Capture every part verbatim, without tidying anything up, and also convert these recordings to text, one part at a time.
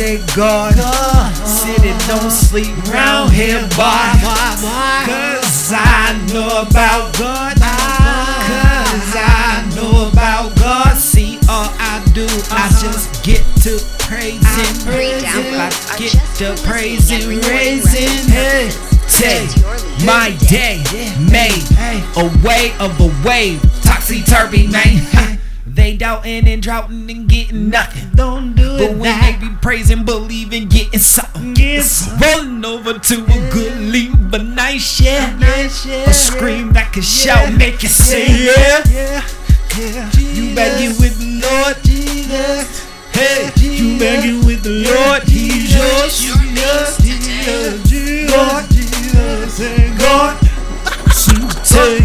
say God, God. Sit and don't sleep round here, boy. Cause I know about God. Cause I know about God. See, all I do, I just get to praising, praising, get to praising, raising. Hey, say my day made a way of a wave, topsy-turvy, man. They doubting and droughting and getting nothing. Don't do it. But when they be praising, believing, getting something, rolling over to a good leap, a nice yeah, a scream that can shout, make you say yeah. You begging with the Lord Jesus. Hey, you begging with the Lord Jesus. Lord Jesus and God. Say.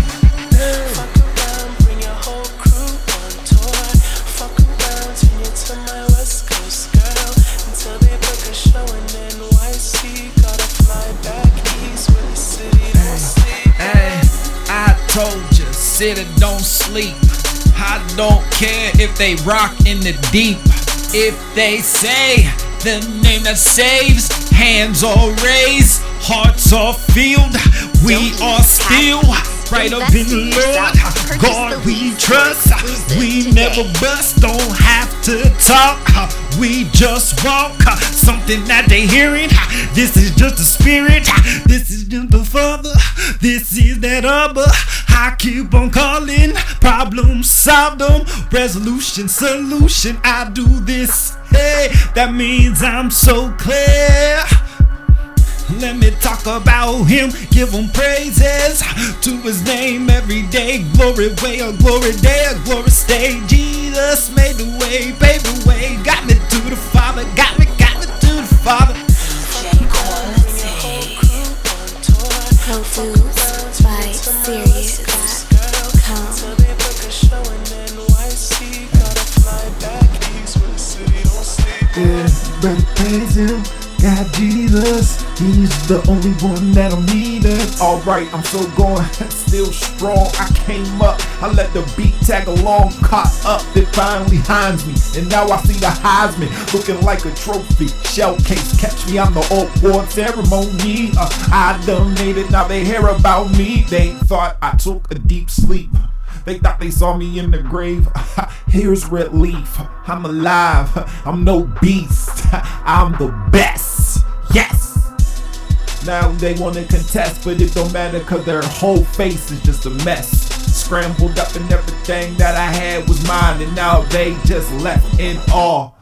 Told you, sit and don't sleep. I don't care if they rock in the deep. If they say the name that saves, hands are raised, hearts are filled, we are still right up in the Lord. God we trust, we never bust, don't have to talk, we just walk. Something that they hearing, this is just the spirit, this is just the Father, this is that other. I keep on calling, problem solved them, resolution, solution, I do this, hey, that means I'm so clear. Let me talk about him, give him praises to his name every day. Glory way, or glory day, or glory stay. Jesus made the way, paved the way, got me to the Father, got me, got me to the Father. Produced by Serious dot com. Yeah, better praise him. God Jesus, he's the only one that'll need us. Alright, I'm so going, still strong. I came up, I let the beat tag along, caught up, it finally hinds me. And now I see the Heisman, looking like a trophy. Shell case, catch me on the award ceremony. uh, I done made it, now they hear about me. They thought I took a deep sleep, they thought they saw me in the grave. Here's relief, I'm alive, I'm no beast, I'm the best, yes. Now they wanna contest, but it don't matter cause their whole face is just a mess. Scrambled up and everything that I had was mine, and now they just left in awe.